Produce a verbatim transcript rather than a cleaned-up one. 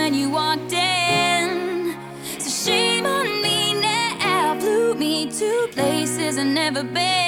when you walked in. So shame on me now, flew me to places I've never been.